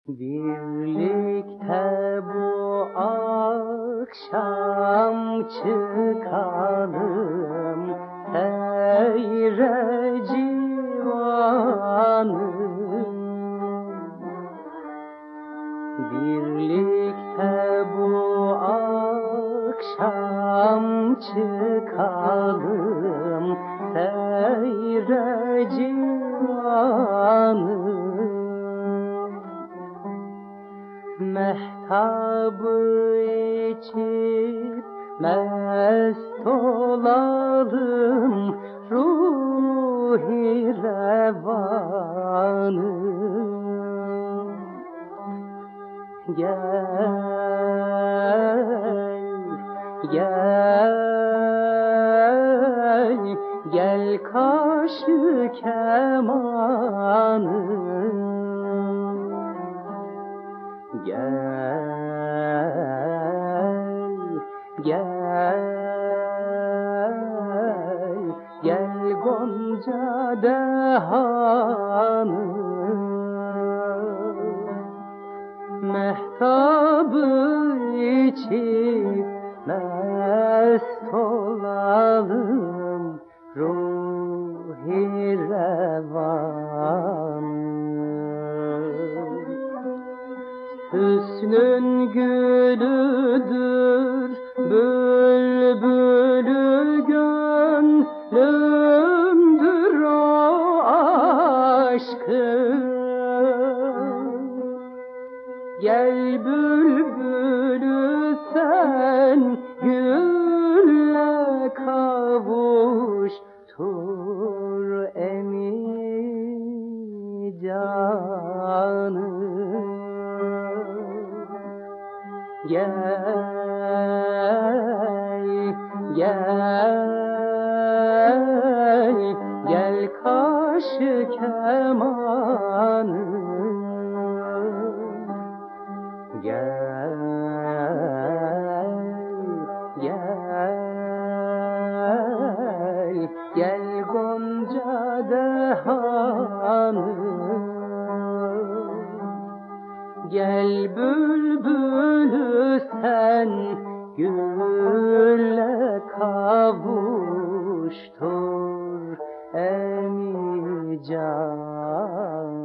Birlikte bu akşam çıkalım seyre civanı. Birlikte bu akşam çıkalım seyre civanı. Mehtabı içip mest olalım ruhi revanı. Gel kaşı kemanı. Gel Gonca dehanı. Mehtabı içip mest olalım ruhi revan. Hüsnün gülüdür bülbülü, gönlümdür o aşkın. Gel bülbülü sen gülle kavuştur emi canı. Gel kaşı kemanı. Gel Gonca dehanı. Gel bülbülü sen gülle kavuştur emi can.